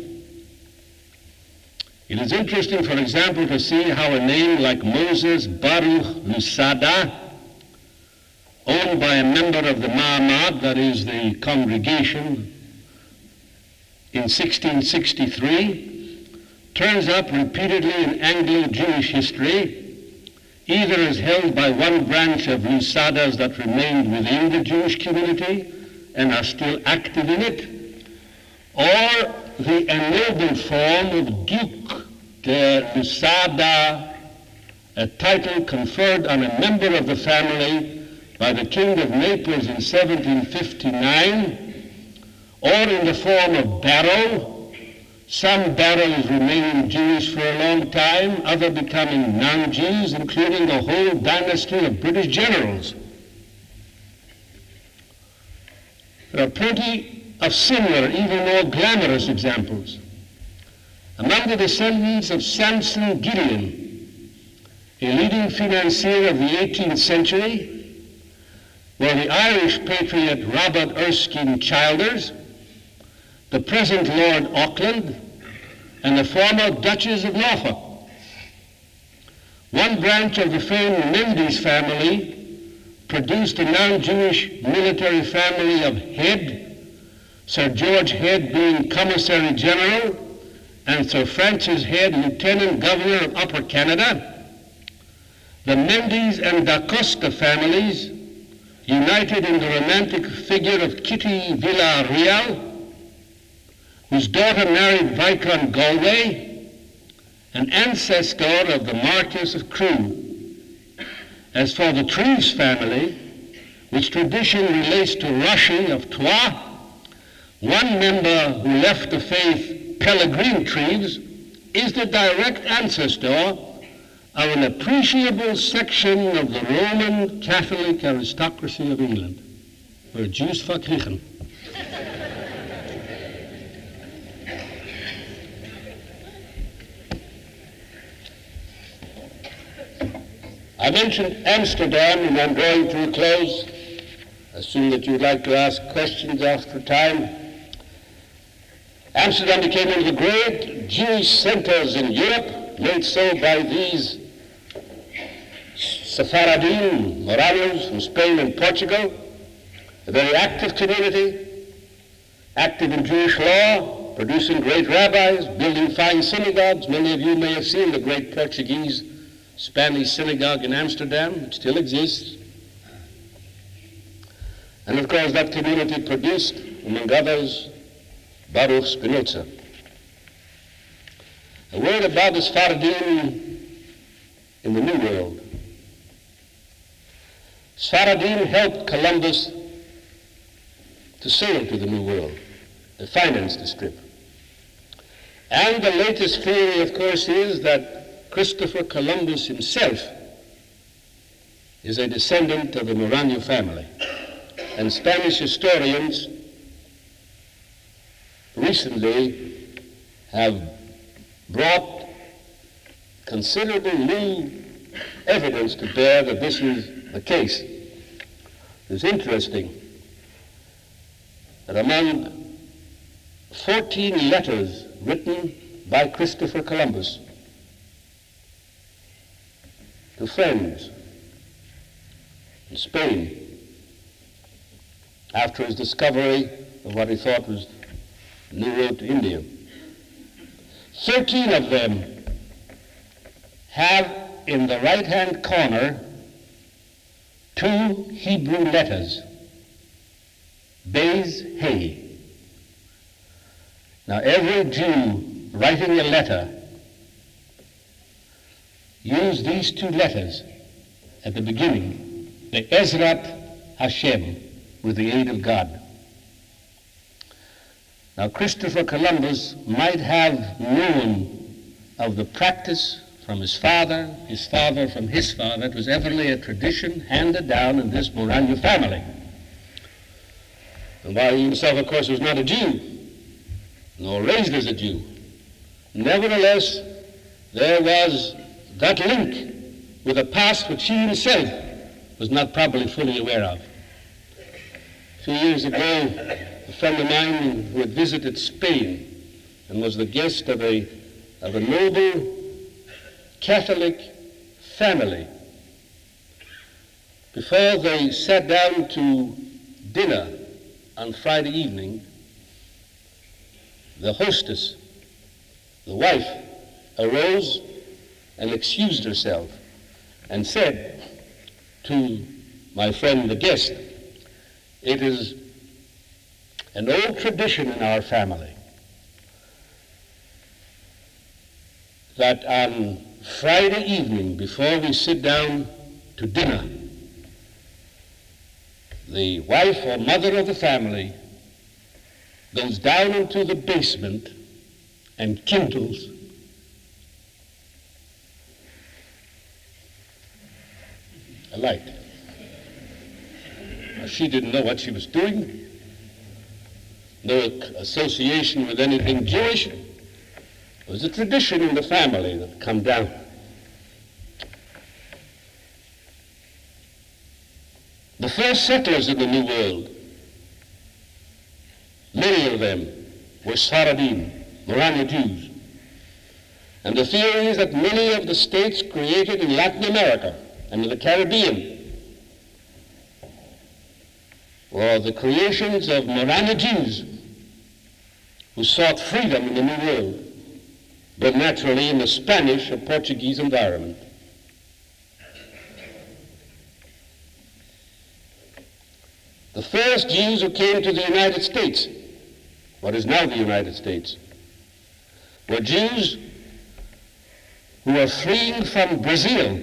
It is interesting, for example, to see how a name like Moses Baruch Lusada, owned by a member of the Ma'amad, that is the congregation, in sixteen sixty-three, turns up repeatedly in Anglo-Jewish history, either as held by one branch of Lusadas that remained within the Jewish community and are still active in it, or the ennobled form of Duke de Lusada, a title conferred on a member of the family by the King of Naples in seventeen fifty-nine, or in the form of Barrow, some Barrows remaining Jewish for a long time, others becoming non-Jews, including a whole dynasty of British generals. There are plenty of similar, even more glamorous examples. Among the descendants of Samson Gideon, a leading financier of the eighteenth century, were the Irish patriot Robert Erskine Childers, the present Lord Auckland, and the former Duchess of Norfolk. One branch of the famed Menzies family produced a non-Jewish military family of Head, Sir George Head being Commissary General, and Sir Francis Head, Lieutenant Governor of Upper Canada. The Menzies and Da Costa families, united in the romantic figure of Kitty Villarreal, whose daughter married Viscount Galway, an ancestor of the Marquess of Crewe. As for the Treves family, which tradition relates to Roshi of Troyes, one member who left the faith, Pellegrine Treves, is the direct ancestor of an appreciable section of the Roman Catholic aristocracy of England. We're Jews for Griechen. I mentioned Amsterdam, and I'm drawing to a close. I assume that you'd like to ask questions after time. Amsterdam became one of the great Jewish centers in Europe, made so by these Sephardim, Moravians from Spain and Portugal, a very active community, active in Jewish law, producing great rabbis, building fine synagogues. Many of you may have seen the great Portuguese Spanish synagogue in Amsterdam. It still exists. And of course that community produced, among others, Baruch Spinoza. A word about the Sephardim in the New World. Sephardim helped Columbus to sail to the New World. They financed this trip. And the latest theory, of course, is that Christopher Columbus himself is a descendant of the Morano family. And Spanish historians recently have brought considerable new evidence to bear that this is the case. It's interesting that among fourteen letters written by Christopher Columbus to friends in Spain after his discovery of what he thought was the new road to India. Thirteen of them have in the right-hand corner two Hebrew letters, Beis Hey. Now every Jew writing a letter used these two letters at the beginning, the Ezrat Hashem, with the aid of God. Now Christopher Columbus might have known of the practice from his father, his father from his father. It was evidently a tradition handed down in this Moranya family. And while he himself, of course, was not a Jew, nor raised as a Jew, nevertheless, there was that link with a past which he himself was not probably fully aware of. A few years ago, a friend of mine who had visited Spain and was the guest of a, of a noble Catholic family, before they sat down to dinner on Friday evening, the hostess, the wife, arose and excused herself and said to my friend the guest, "It is an old tradition in our family that on Friday evening, before we sit down to dinner, the wife or mother of the family goes down into the basement and kindles a light." Now, she didn't know what she was doing, no association with anything Jewish. It was a tradition in the family that had come down. The first settlers in the New World, many of them were Sfaradim, Moranya Jews. And the theory is that many of the states created in Latin America and in the Caribbean were the creations of Moranya Jews who sought freedom in the New World, but naturally in the Spanish or Portuguese environment. The first Jews who came to the United States, what is now the United States, were Jews who were fleeing from Brazil,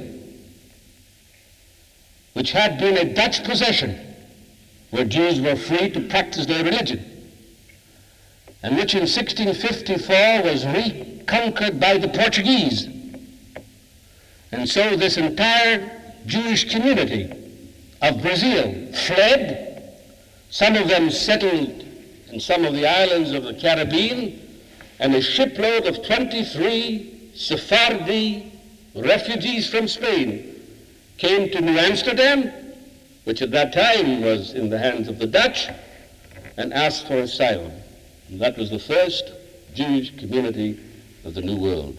which had been a Dutch possession, where Jews were free to practice their religion, and which in sixteen fifty-four was reconquered by the Portuguese. And so this entire Jewish community of Brazil fled. Some of them settled in some of the islands of the Caribbean, and a shipload of twenty-three Sephardi refugees from Spain came to New Amsterdam, which at that time was in the hands of the Dutch, and asked for asylum. And that was the first Jewish community of the New World.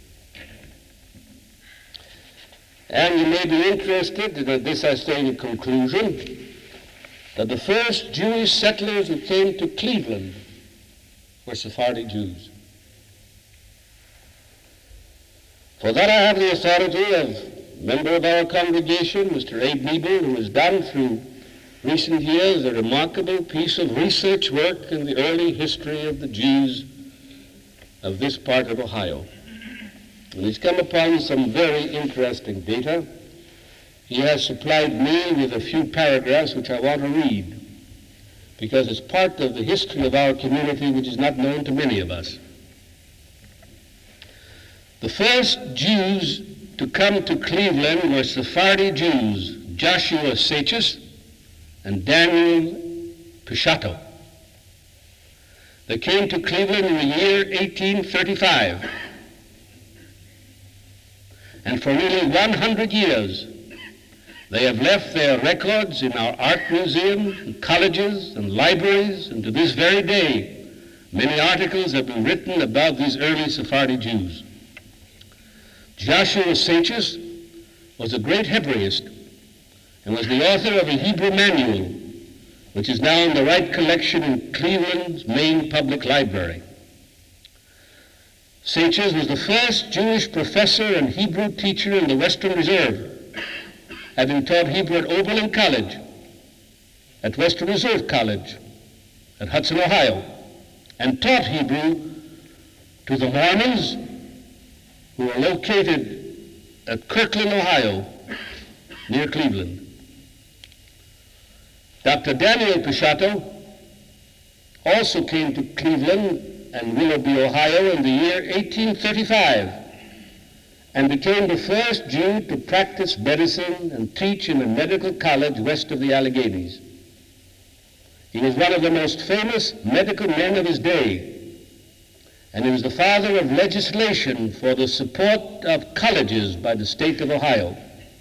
And you may be interested, in this I say in conclusion, that the first Jewish settlers who came to Cleveland were Sephardi Jews. For that I have the authority of a member of our congregation, Mister Abe Niebel, who has done through recent years a remarkable piece of research work in the early history of the Jews of this part of Ohio. And he's come upon some very interesting data. He has supplied me with a few paragraphs which I want to read, because it's part of the history of our community which is not known to many of us. The first Jews to come to Cleveland were Sephardi Jews, Joshua Sachs and Daniel Pishato. They came to Cleveland in the year eighteen thirty-five. And for nearly one hundred years, they have left their records in our art museums, and colleges, and libraries, and to this very day, Many articles have been written about these early Sephardi Jews. Joshua Seixas was a great Hebraist and was the author of a Hebrew manual, which is now in the Wright collection in Cleveland's main public library. Seixas was the first Jewish professor and Hebrew teacher in the Western Reserve, having taught Hebrew at Oberlin College, at Western Reserve College, at Hudson, Ohio, and taught Hebrew to the Mormons who are located at Kirkland, Ohio, near Cleveland. Doctor Daniel Pisciotto also came to Cleveland and Willoughby, Ohio in the year eighteen thirty-five and became the first Jew to practice medicine and teach in a medical college west of the Alleghenies. He was one of the most famous medical men of his day, and he was the father of legislation for the support of colleges by the state of Ohio.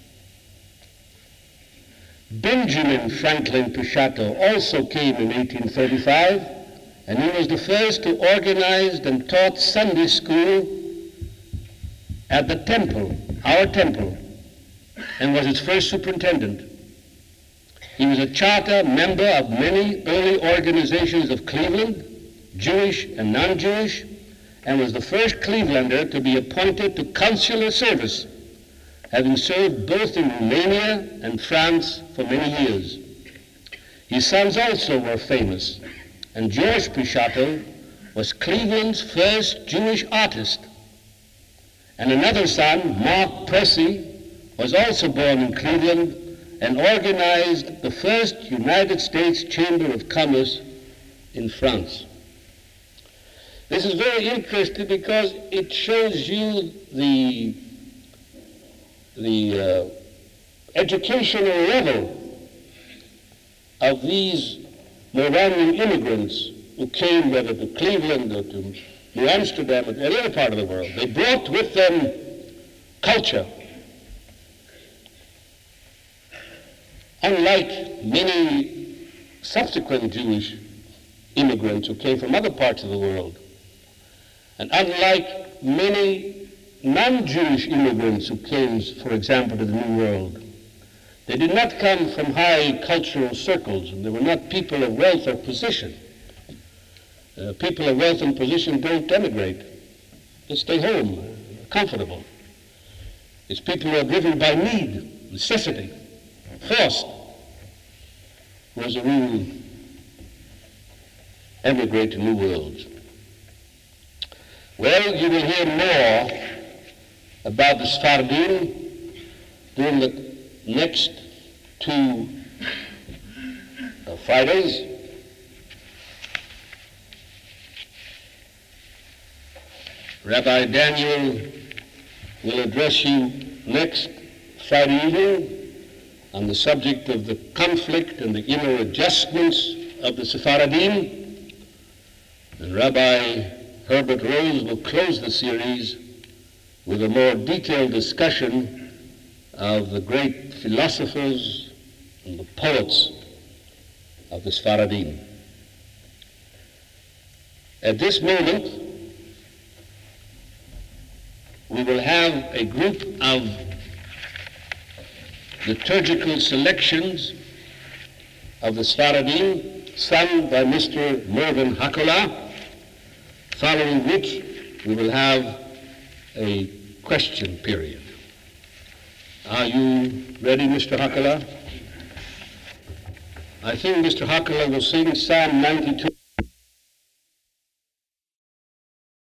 Benjamin Franklin Pisciotto also came in eighteen thirty-five, and he was the first who organized and taught Sunday school at the temple, our temple, and was its first superintendent. He was a charter member of many early organizations of Cleveland, Jewish and non-Jewish, and was the first Clevelander to be appointed to consular service, having served both in Romania and France for many years. His sons also were famous, and George Pisciotto was Cleveland's first Jewish artist. And another son, Mark Pressey, was also born in Cleveland and organized the first United States Chamber of Commerce in France. This is very interesting because it shows you the, the uh, educational level of these Moravian immigrants who came whether to Cleveland or to New Amsterdam or any other part of the world. They brought with them culture. Unlike many subsequent Jewish immigrants who came from other parts of the world, and unlike many non-Jewish immigrants who came, for example, to the New World, they did not come from high cultural circles, and they were not people of wealth or position. Uh, people of wealth and position don't emigrate. They stay home, uh, comfortable. It's people who are driven by need, necessity, forced, who as a rule emigrate to new worlds. Well, you will hear more about the Sephardim during the next two uh, Fridays. Rabbi Daniel will address you next Friday evening on the subject of the conflict and the inner adjustments of the Sephardim. And Rabbi Herbert Rose will close the series with a more detailed discussion of the great philosophers and the poets of the Sephardim. At this moment, we will have a group of liturgical selections of the Sephardim sung by Mister Mervyn Hakola, following which we will have a question period. Are you ready, Mister Hakola? I think Mister Hakola will sing Psalm ninety-two.